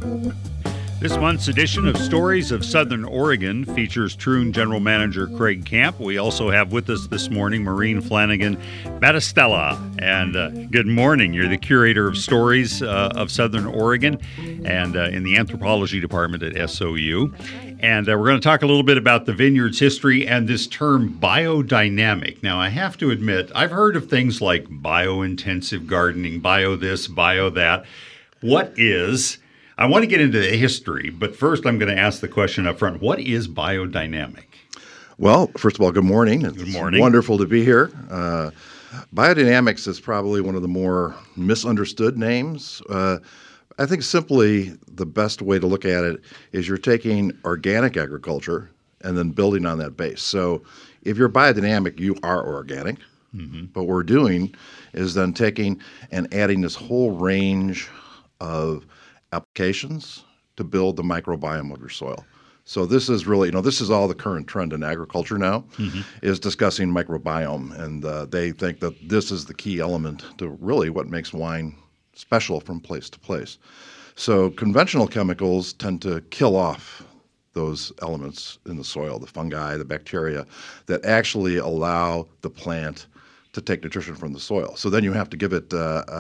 This month's edition of Stories of Southern Oregon features Troon General Manager Craig Camp. We also have with us this morning Maureen Flanagan Battistella. And good morning. You're the curator of Stories of Southern Oregon and in the anthropology department at SOU. And we're going to talk a little bit about the vineyard's history and this term biodynamic. Now, I have to admit, I've heard of things like bio-intensive gardening, bio this, bio that. What is... I want to get into the history, but first I'm going to ask the question up front. What is biodynamic? Well, first of all, good morning. Good morning. It's wonderful to be here. Biodynamics is probably one of the more misunderstood names. I think simply the best way to look at it is you're taking organic agriculture and then building on that base. So if you're biodynamic, you are organic. Mm-hmm. But what we're doing is then taking and adding this whole range of applications to build the microbiome of your soil. So this is really, this is all the current trend in agriculture now, is discussing microbiome. And they think that this is the key element to really what makes wine special from place to place. So conventional chemicals tend to kill off those elements in the soil, the fungi, the bacteria, that actually allow the plant to take nutrition from the soil. So then you have to give it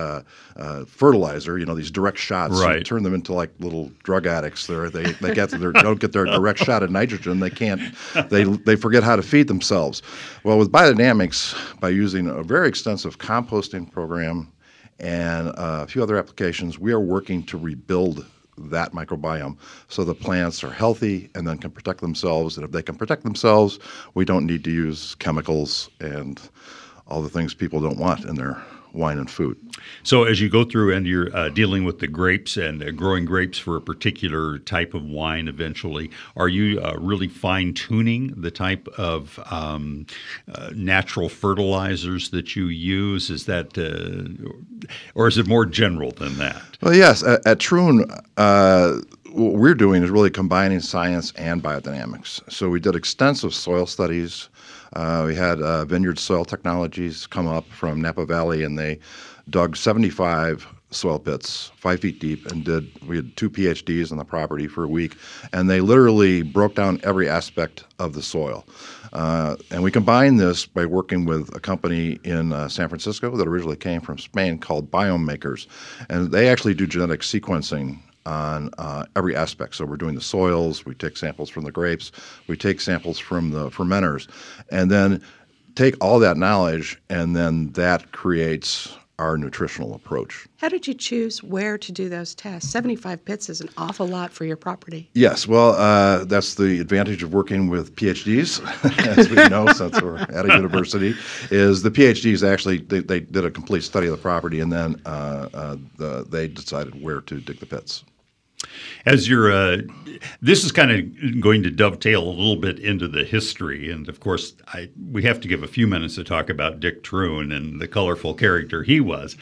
fertilizer, these direct shots. Right. You turn them into like little drug addicts. They don't get their direct shot of nitrogen. They forget how to feed themselves. Well, with biodynamics, by using a very extensive composting program and a few other applications, we are working to rebuild that microbiome so the plants are healthy and then can protect themselves. And if they can protect themselves, we don't need to use chemicals and all the things people don't want in their wine and food. So as you go through and you're dealing with the grapes and growing grapes for a particular type of wine eventually, are you really fine-tuning the type of natural fertilizers that you use? Is that, or is it more general than that? Well, yes. At Troon, what we're doing is really combining science and biodynamics. So we did extensive soil studies. We had Vineyard Soil Technologies come up from Napa Valley, and they dug 75 soil pits, 5 feet deep, and we had 2 PhDs on the property for a week, and they literally broke down every aspect of the soil. And we combined this by working with a company in San Francisco that originally came from Spain called Biome Makers, and they actually do genetic sequencing on every aspect. So we're doing the soils, we take samples from the grapes, we take samples from the fermenters, and then take all that knowledge, and then that creates our nutritional approach. How did you choose where to do those tests? 75 pits is an awful lot for your property. Yes, well, that's the advantage of working with PhDs, as we know, since we're at a university, is the PhDs actually, they did a complete study of the property, and then they decided where to dig the pits. As you're, this is kind of going to dovetail a little bit into the history, and of course, we have to give a few minutes to talk about Dick Troon and the colorful character he was.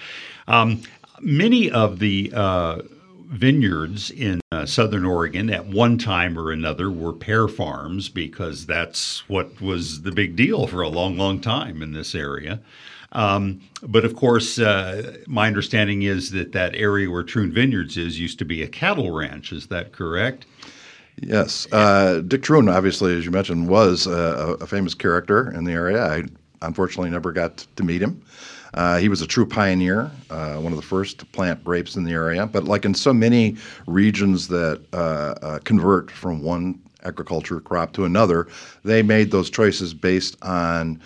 Many of the vineyards in Southern Oregon at one time or another were pear farms because that's what was the big deal for a long, long time in this area. But of course, my understanding is that area where Troon Vineyards is used to be a cattle ranch. Is that correct? Yes. Dick Troon, obviously, as you mentioned, was a famous character in the area. I unfortunately never got to meet him. He was a true pioneer, one of the first to plant grapes in the area. But like in so many regions that convert from one agriculture crop to another, they made those choices based on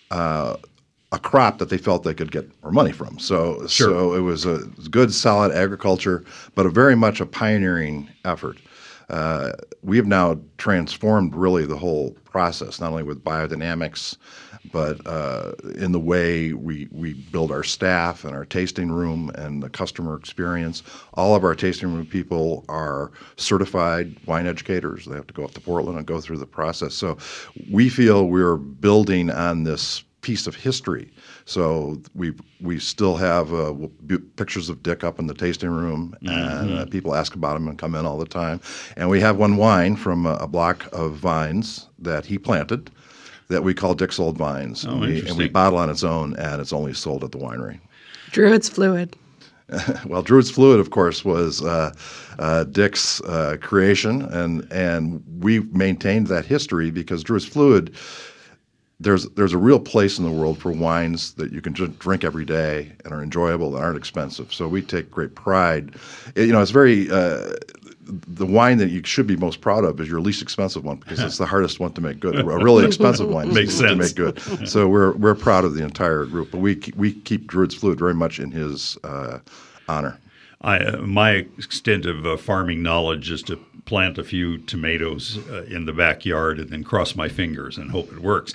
a crop that they felt they could get more money from. So it was a good, solid agriculture, but very much a pioneering effort. We have now transformed really the whole process, not only with biodynamics, but in the way we build our staff and our tasting room and the customer experience. All of our tasting room people are certified wine educators. They have to go up to Portland and go through the process. So we feel we're building on this piece of history. So we still have pictures of Dick up in the tasting room, and people ask about him and come in all the time. And we have one wine from a block of vines that he planted that we call Dick's Old Vines. Oh, and we bottle on its own, and it's only sold at the winery. Druid's Fluid. Well, Druid's Fluid, of course, was Dick's creation, and we maintained that history because Druid's Fluid, there's a real place in the world for wines that you can drink every day and are enjoyable and aren't expensive. So we take great pride. It's very the wine that you should be most proud of is your least expensive one because it's the hardest one to make good. A really expensive wine Makes to sense. make good. So we're proud of the entire group, but we keep Druid's Fluid very much in his honor. My extent of farming knowledge is to plant a few tomatoes in the backyard and then cross my fingers and hope it works.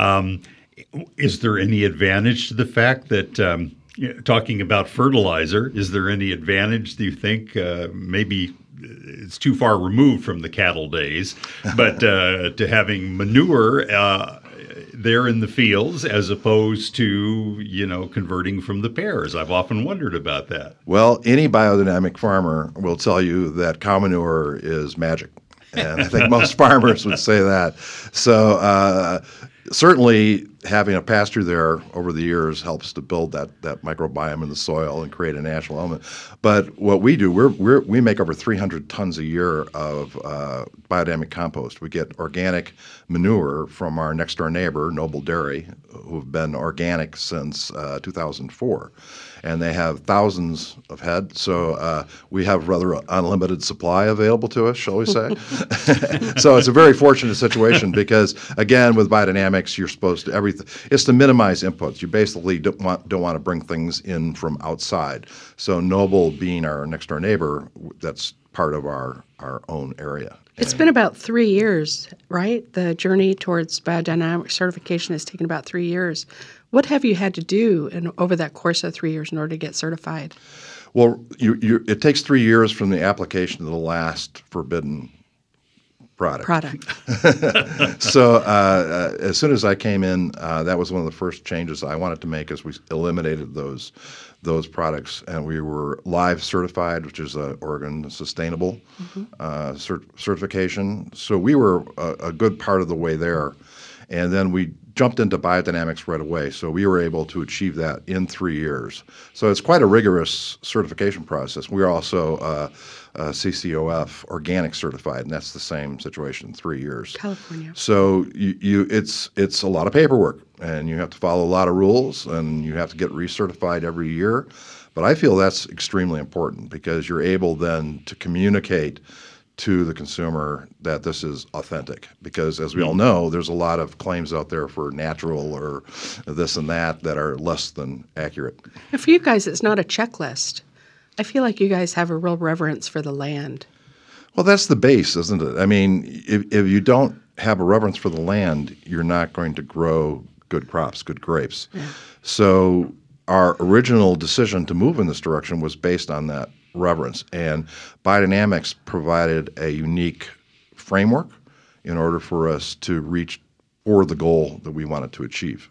Is there any advantage to the fact that, talking about fertilizer, is there any advantage, do you think, maybe it's too far removed from the cattle days, but to having manure there in the fields as opposed to, converting from the pears? I've often wondered about that. Well, any biodynamic farmer will tell you that cow manure is magic. And I think most farmers would say that. So certainly having a pasture there over the years helps to build that microbiome in the soil and create a natural element. But what we do, we make over 300 tons a year of biodynamic compost. We get organic manure from our next door neighbor, Noble Dairy, who've been organic since 2004. And they have thousands of head, so we have rather unlimited supply available to us, shall we say. So it's a very fortunate situation because, again, with biodynamics, you're supposed to it's to minimize inputs. You basically don't want to bring things in from outside. So Noble, being our next door neighbor, that's part of our own area. It's been about 3 years, right? The journey towards biodynamic certification has taken about 3 years. What have you had to do over that course of 3 years in order to get certified? Well, it takes 3 years from the application to the last forbidden product. So as soon as I came in, that was one of the first changes I wanted to make as we eliminated those products, and we were live certified, which is an Oregon Sustainable certification. So we were a good part of the way there, and then we jumped into biodynamics right away. So we were able to achieve that in 3 years. So it's quite a rigorous certification process. We are also CCOF organic certified, and that's the same situation, 3 years. California. So it's a lot of paperwork, and you have to follow a lot of rules, and you have to get recertified every year. But I feel that's extremely important because you're able then to communicate to the consumer that this is authentic. Because as we all know, there's a lot of claims out there for natural or this and that are less than accurate. And for you guys, it's not a checklist. I feel like you guys have a real reverence for the land. Well, that's the base, isn't it? I mean, if you don't have a reverence for the land, you're not going to grow good crops, good grapes. Yeah. So our original decision to move in this direction was based on that reverence. And biodynamics provided a unique framework in order for us to reach for the goal that we wanted to achieve.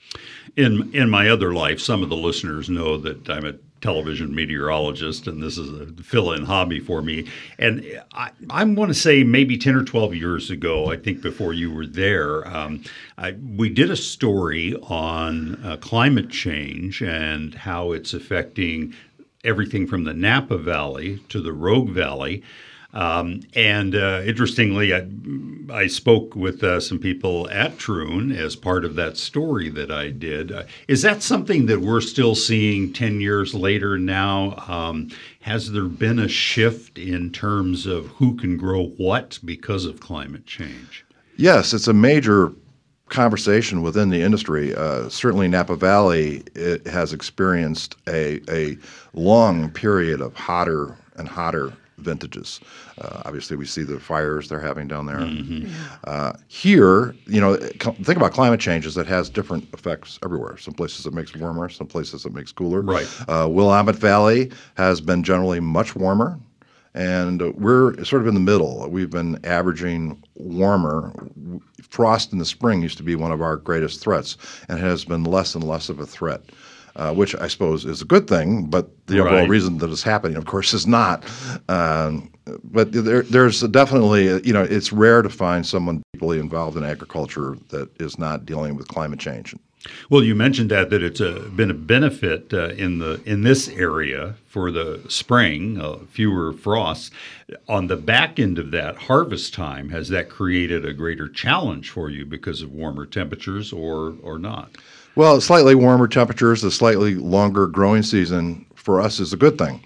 In my other life, some of the listeners know that I'm a television meteorologist, and this is a fill-in hobby for me. And I want to say maybe 10 or 12 years ago, I think before you were there, we did a story on climate change and how it's affecting everything from the Napa Valley to the Rogue Valley. Interestingly, I spoke with some people at Troon as part of that story that I did. Is that something that we're still seeing 10 years later now? Has there been a shift in terms of who can grow what because of climate change? Yes, it's a major conversation within the industry. Certainly Napa Valley has experienced a long period of hotter and hotter vintages. Obviously, we see the fires they're having down there. Mm-hmm. Here, think about climate changes that has different effects everywhere. Some places it makes warmer, some places it makes cooler. Right. Willamette Valley has been generally much warmer, and we're sort of in the middle. We've been averaging warmer. Frost in the spring used to be one of our greatest threats, and it has been less and less of a threat. Which I suppose is a good thing, but the overall reason that it's happening, of course, is not. But there's definitely, it's rare to find someone deeply involved in agriculture that is not dealing with climate change. Well, you mentioned that it's been a benefit in this area for the spring, fewer frosts. On the back end of that harvest time, has that created a greater challenge for you because of warmer temperatures or not? Well, slightly warmer temperatures, a slightly longer growing season for us is a good thing.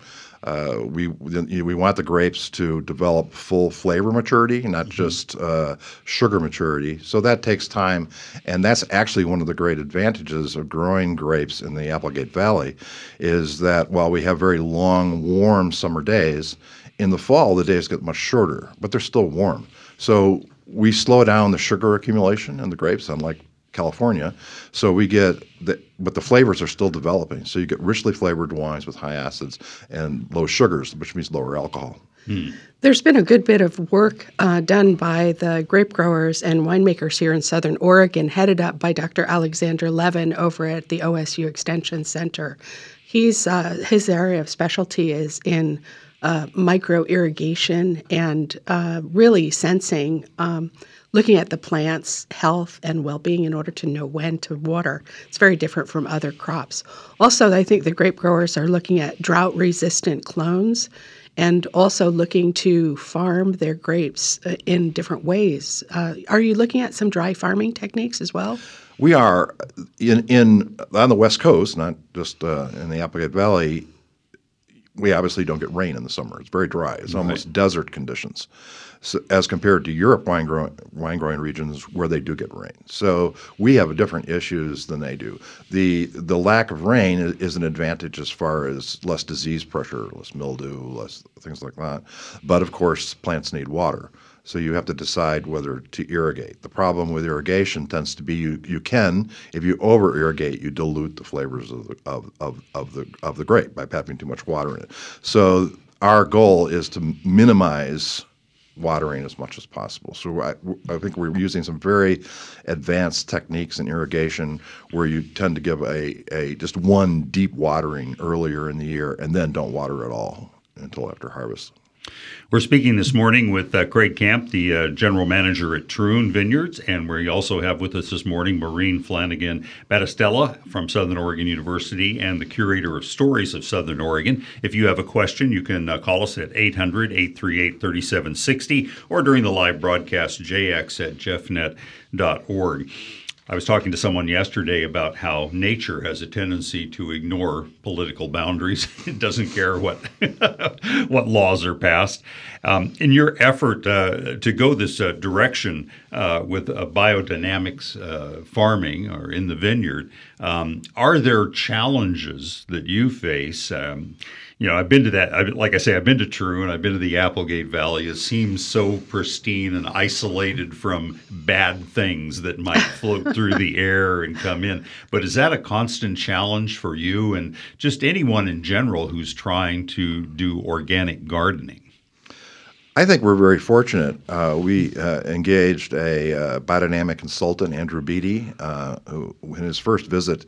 We want the grapes to develop full flavor maturity, not just sugar maturity. So that takes time, and that's actually one of the great advantages of growing grapes in the Applegate Valley, is that while we have very long, warm summer days, in the fall the days get much shorter, but they're still warm. So we slow down the sugar accumulation in the grapes, unlike California. So we get but the flavors are still developing. So you get richly flavored wines with high acids and low sugars, which means lower alcohol. There's been a good bit of work done by the grape growers and winemakers here in Southern Oregon, headed up by Dr. Alexander Levin over at the OSU Extension Center. His area of specialty is in micro irrigation and really sensing looking at the plant's health and well-being in order to know when to water. It's very different from other crops. Also, I think the grape growers are looking at drought-resistant clones and also looking to farm their grapes in different ways. Are you looking at some dry farming techniques as well? We are on the West Coast, not just in the Applegate Valley. We obviously don't get rain in the summer. It's very dry. It's almost desert conditions. So, as compared to Europe wine growing regions where they do get rain. So we have different issues than they do. The lack of rain is an advantage as far as less disease pressure, less mildew, less things like that. But of course, plants need water. So you have to decide whether to irrigate. The problem with irrigation tends to be you can, if you over irrigate, you dilute the flavors of the grape by having too much water in it. So our goal is to minimize watering as much as possible. So I think we're using some very advanced techniques in irrigation where you tend to give a just one deep watering earlier in the year and then don't water at all until after harvest. We're speaking this morning with Craig Camp, the general manager at Troon Vineyards, and we also have with us this morning Maureen Flanagan Battistella from Southern Oregon University and the curator of Stories of Southern Oregon. If you have a question, you can call us at 800-838-3760 or during the live broadcast, jx@jeffnet.org. I was talking to someone yesterday about how nature has a tendency to ignore political boundaries. It doesn't care what what laws are passed. In your effort to go this direction with biodynamics farming or in the vineyard, are there challenges that you face? I've been to that. Like I say, I've been to Troon. I've been to the Applegate Valley. It seems so pristine and isolated from bad things that might float through the air and come in. But is that a constant challenge for you and just anyone in general who's trying to do organic gardening? I think we're very fortunate. We engaged a biodynamic consultant, Andrew Beatty, who in his first visit,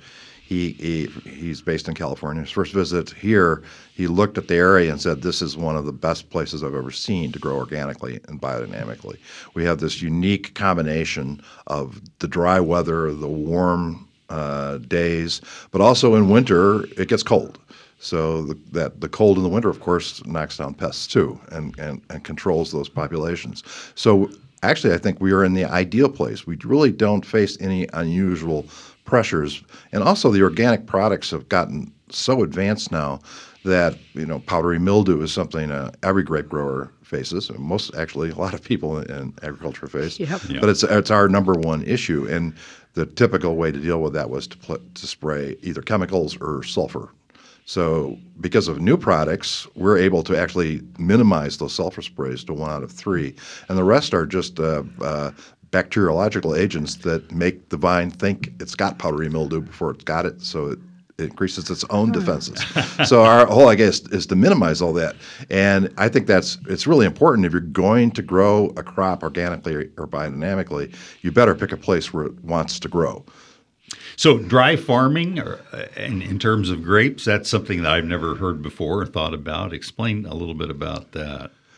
he's based in California. His first visit here, he looked at the area and said, this is one of the best places I've ever seen to grow organically and biodynamically. We have this unique combination of the dry weather, the warm days, but also in winter, it gets cold. So the cold in the winter, of course, knocks down pests too and controls those populations. So actually, I think we are in the ideal place. We really don't face any unusual pressures. And also the organic products have gotten so advanced now that, powdery mildew is something every grape grower faces. A lot of people in agriculture face. Yep. But it's our number one issue. And the typical way to deal with that was to spray either chemicals or sulfur. So because of new products, we're able to actually minimize those sulfur sprays to 1 out of 3. And the rest are just bacteriological agents that make the vine think it's got powdery mildew before it's got it, so it increases its own defenses. So our whole idea is to minimize all that. And I think it's really important. If you're going to grow a crop organically or biodynamically, you better pick a place where it wants to grow. So dry farming, in terms of grapes, that's something that I've never heard before or thought about. Explain a little bit about that.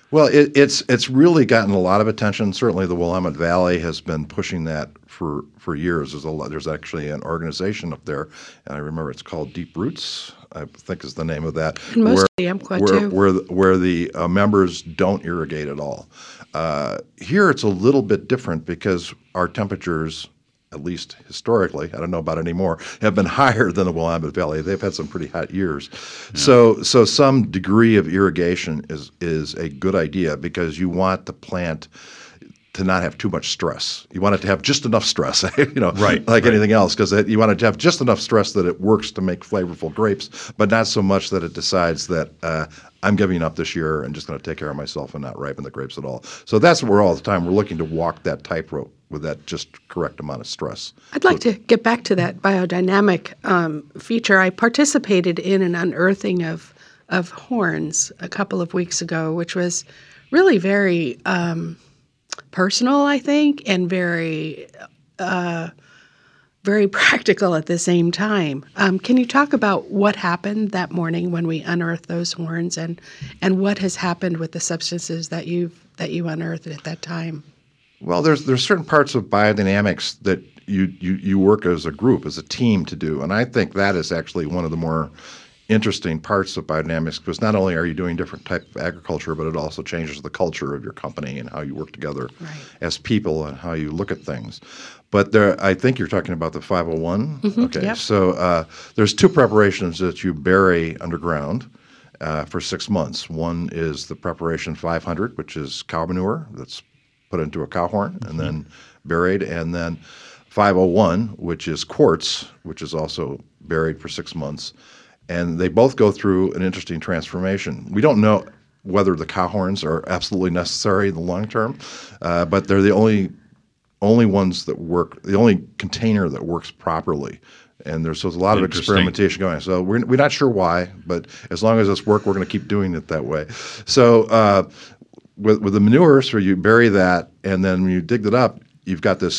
Well, it's really gotten a lot of attention. Certainly, the Willamette Valley has been pushing that for years. There's actually an organization up there, and I remember it's called Deep Roots, I think is the name of that. And most of the Umpqua too. Where the members don't irrigate at all. Here, it's a little bit different because our temperatures, at least historically, I don't know about anymore, have been higher than the Willamette Valley. They've had some pretty hot years. Yeah. So some degree of irrigation is a good idea because you want the plant to not have too much stress. You want it to have just enough stress, like anything else, because you want it to have just enough stress that it works to make flavorful grapes, but not so much that it decides that I'm giving up this year and just going to take care of myself and not ripen the grapes at all. So that's what we're all the time. We're looking to walk that tightrope with that just correct amount of stress. I'd like to get back to that biodynamic feature. I participated in an unearthing of horns a couple of weeks ago, which was really very personal, I think, and very very practical at the same time. Can you talk about what happened that morning when we unearthed those horns, and what has happened with the substances that you unearthed at that time? Well, there's certain parts of biodynamics that you work as a group, as a team to do, and I think that is actually one of the more interesting parts of biodynamics, because not only are you doing different type of agriculture, but it also changes the culture of your company and how you work together as people and how you look at things. But I think you're talking about the 501. Mm-hmm, okay, yep. So there's two preparations that you bury underground for 6 months. One is the preparation 500, which is cow manure that's put into a cow horn and then buried, and then 501, which is quartz, which is also buried for 6 months. And they both go through an interesting transformation. We don't know whether the cow horns are absolutely necessary in the long term, but they're the only ones that work, the only container that works properly. And there's a lot of experimentation going on. So we're not sure why, but as long as it's work, we're going to keep doing it that way. So with the manure, so you bury that, and then when you dig it up, you've got this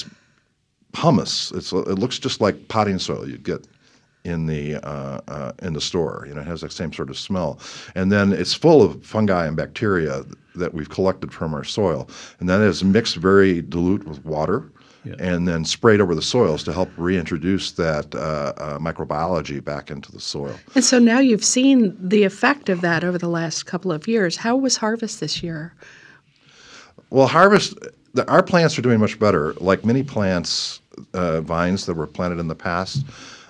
humus. It looks just like potting soil you get in the store. It has that same sort of smell, and then it's full of fungi and bacteria that we've collected from our soil, and that is mixed very dilute with water, and then sprayed over the soils to help reintroduce that microbiology back into the soil. And so now you've seen the effect of that over the last couple of years. How was harvest this year? Well, our plants are doing much better. Like many plants, vines that were planted in the past.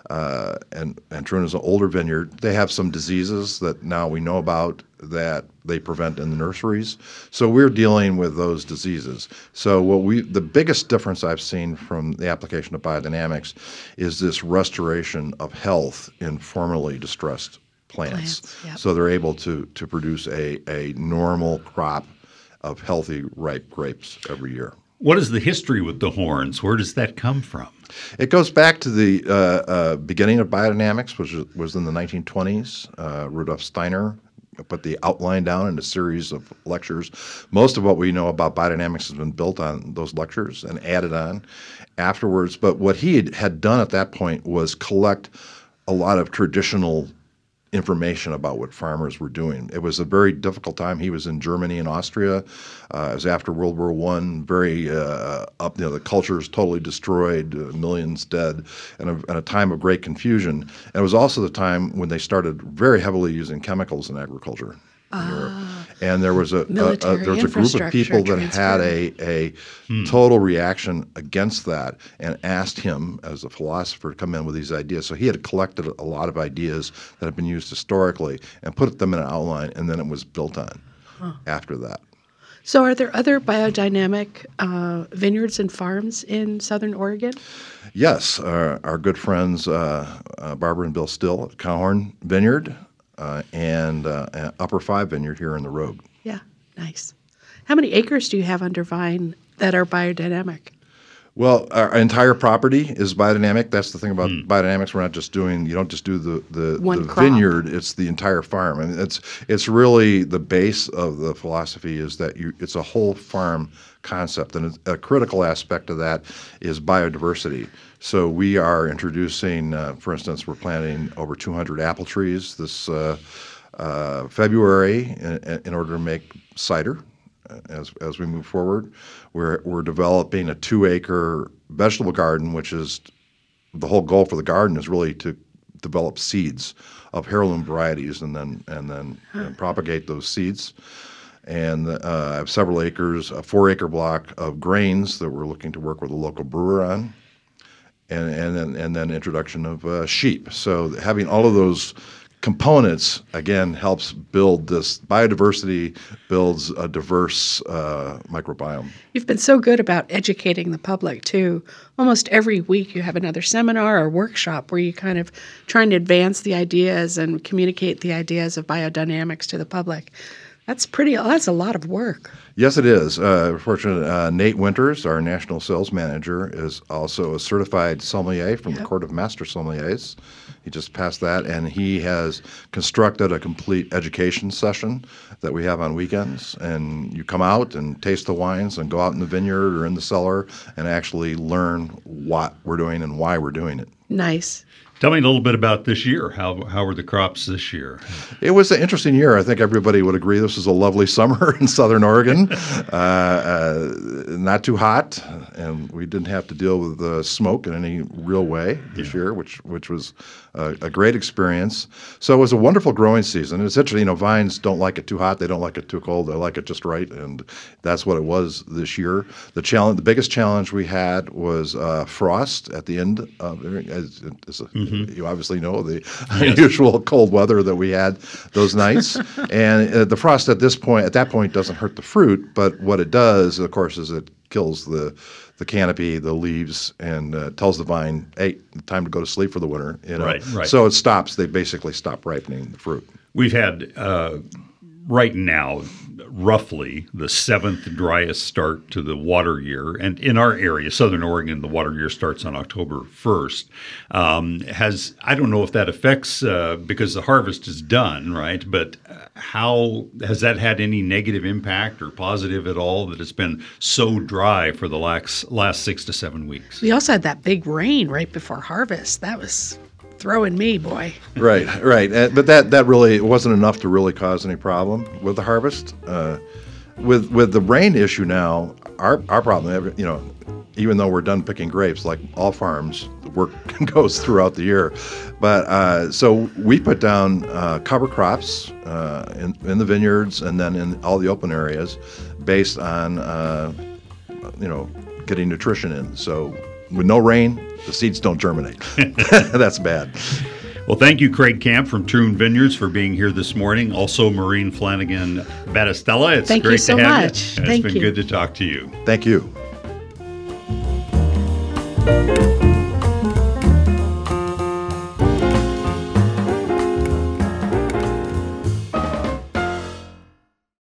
And Troon is an older vineyard. They have some diseases that now we know about that they prevent in the nurseries. So we're dealing with those diseases. So the biggest difference I've seen from the application of biodynamics is this restoration of health in formerly distressed plants. Yep. So they're able to produce a normal crop of healthy, ripe grapes every year. What is the history with the horns? Where does that come from? It goes back to the beginning of biodynamics, which was in the 1920s. Rudolf Steiner put the outline down in a series of lectures. Most of what we know about biodynamics has been built on those lectures and added on afterwards. But what he had done at that point was collect a lot of traditional information about what farmers were doing. It was a very difficult time. He was in Germany and Austria. It was after World War I. Very the culture was totally destroyed, millions dead, and a time of great confusion. And it was also the time when they started very heavily using chemicals in agriculture. And there was a group of people that had a total reaction against that and asked him as a philosopher to come in with these ideas. So he had collected a lot of ideas that had been used historically and put them in an outline, and then it was built on after that. So are there other biodynamic vineyards and farms in Southern Oregon? Yes. Our good friends Barbara and Bill Still at Cowhorn Vineyard, and Upper Five Vineyard here in the Rogue. Yeah, nice. How many acres do you have under vine that are biodynamic? Well, our entire property is biodynamic. That's the thing about biodynamics. We're not just you don't just do the vineyard. It's the entire farm, and it's really the base of the philosophy is that it's a whole farm concept, and a critical aspect of that is biodiversity. So we are introducing, for instance, we're planting over 200 apple trees this February in order to make cider. As we move forward, we're developing a 2-acre vegetable garden, which is the whole goal for the garden is really to develop seeds of heirloom varieties and then propagate those seeds. And I have several acres, a 4-acre block of grains that we're looking to work with a local brewer on, and then introduction of sheep. So having all of those components, again, helps build this biodiversity, builds a diverse microbiome. You've been so good about educating the public, too. Almost every week you have another seminar or workshop where you kind of trying to advance the ideas and communicate the ideas of biodynamics to the public. That's a lot of work. Yes, it is. Fortunately, Nate Winters, our national sales manager, is also a certified sommelier from the Court of Master Sommeliers. He just passed that, and he has constructed a complete education session that we have on weekends. And you come out and taste the wines and go out in the vineyard or in the cellar and actually learn what we're doing and why we're doing it. Nice. Tell me a little bit about this year. How were the crops this year? It was an interesting year. I think everybody would agree this was a lovely summer in Southern Oregon. Not too hot, and we didn't have to deal with smoke in any real way this year, which was a great experience. So it was a wonderful growing season. It's interesting, vines don't like it too hot. They don't like it too cold. They like it just right, and that's what it was this year. The biggest challenge we had was frost at the end of it. You obviously know the unusual cold weather that we had those nights, and the frost at that point doesn't hurt the fruit, but what it does, of course, is it kills the canopy, the leaves, and tells the vine, "Hey, time to go to sleep for the winter." Right. So it stops. They basically stop ripening the fruit. We've had right now roughly the 7th driest start to the water year. And in our area, Southern Oregon, the water year starts on October 1st. I don't know if that affects, because the harvest is done, right? But how has that had any negative impact or positive at all that it's been so dry for the last 6 to 7 weeks? We also had that big rain right before harvest. That was throwing me, boy. Right. But that really wasn't enough to really cause any problem with the harvest. With the rain issue now, our problem, even though we're done picking grapes, like all farms, the work goes throughout the year. But so we put down cover crops in the vineyards and then in all the open areas, based on getting nutrition in. So with no rain, the seeds don't germinate. That's bad. Well, thank you, Craig Camp from Troon Vineyards, for being here this morning. Also, Maureen Flanagan Battistella. It's Thank great you so to have much. you. Thank it's been you. good to talk to you. Thank you.